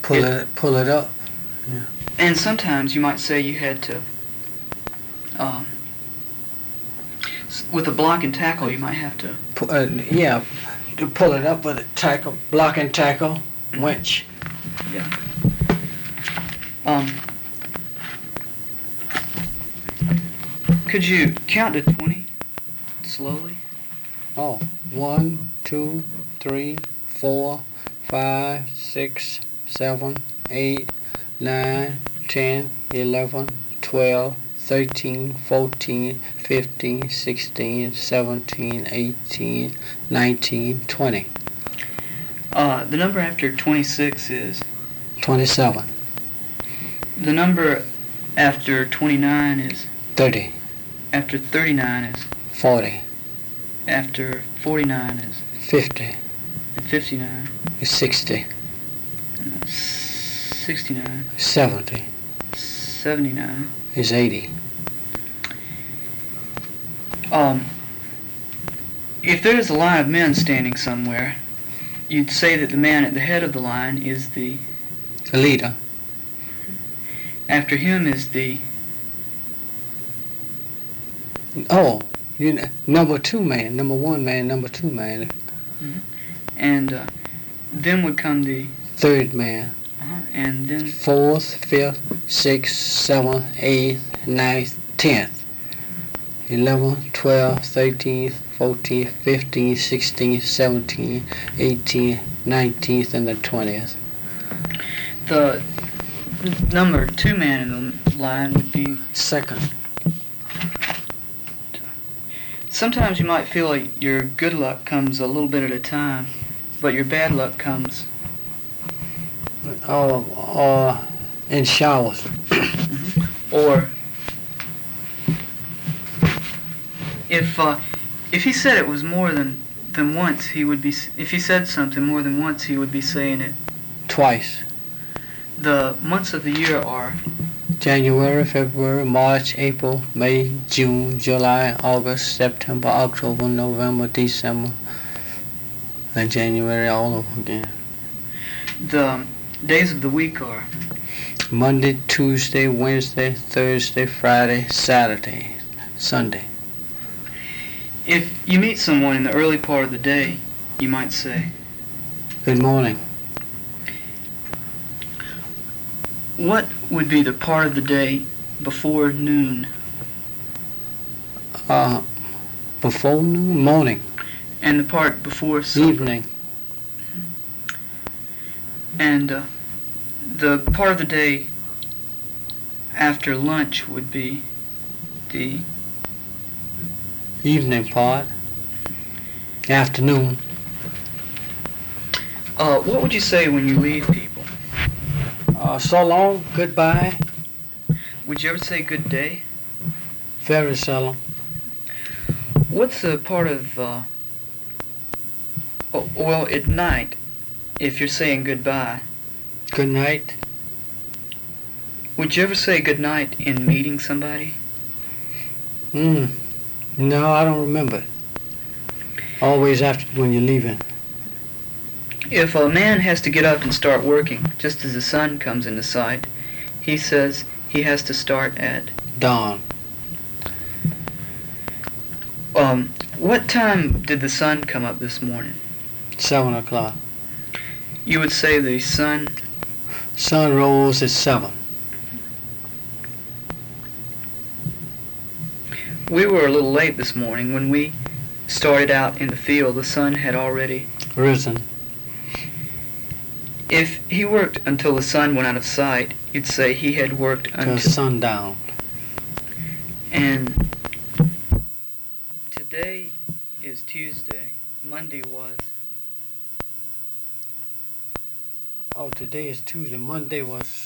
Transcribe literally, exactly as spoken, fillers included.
Pull it, it pull it up. Yeah. And sometimes you might say you had to, um, with a block and tackle, you might have to. Pu- uh, yeah, to pull it up with a tackle, block and tackle, winch. Yeah. Um. Could you count to twenty slowly? Oh, one, two, three, four, five, six, seven, eight, nine, ten, eleven, twelve, thirteen, fourteen, fifteen, sixteen, seventeen, eighteen, nineteen, twenty. Uh, the number after twenty-six is? twenty-seven. The number after twenty-nine is? thirty. After thirty-nine is? forty. After forty-nine is? fifty. And fifty-nine? Is sixty. And sixty-nine? seventy. seventy-nine? Is eighty. Um, if there is a line of men standing somewhere, you'd say that the man at the head of the line is the... The leader. After him is the... Oh, you know, number two man, number one man, number two man. Mm-hmm. And uh, then would come the... Third man. Uh-huh, and then... Fourth, fifth, sixth, seventh, eighth, ninth, tenth. Eleven, twelve, thirteen, fourteen, fifteen, sixteen, seventeen, eighteen, nineteenth, and the twentieth. The number two man in the line would be... Second. Sometimes you might feel like your good luck comes a little bit at a time, but your bad luck comes... Oh, uh, in showers. Mm-hmm. Or... If uh, if he said it was more than, than once, he would be... If he said something more than once, he would be saying it. Twice. The months of the year are... January, February, March, April, May, June, July, August, September, October, November, December, and January all over again. The days of the week are... Monday, Tuesday, Wednesday, Thursday, Friday, Saturday, Sunday. If you meet someone in the early part of the day, you might say... Good morning. What would be the part of the day before noon? Uh, before noon, morning. And the part before supper? Evening. And uh, the part of the day after lunch would be the... Evening part. Afternoon. Uh, what would you say when you leave people? Uh, so long, goodbye. Would you ever say good day? Very seldom. What's the part of, uh, oh, well, at night, if you're saying goodbye, Good night. would you ever say good night in meeting somebody? Hmm. No, I don't remember. Always after when you're leaving. If a man has to get up and start working just as the sun comes into sight, he says he has to start at... Dawn. Um, what time did the sun come up this morning? Seven o'clock. You would say the sun... Sun rose at seven. We were a little late this morning. When we started out in the field, the sun had already... Risen. If he worked until the sun went out of sight, you'd say he had worked Till until... sundown. And today is Tuesday. Monday was... Oh, today is Tuesday. Monday was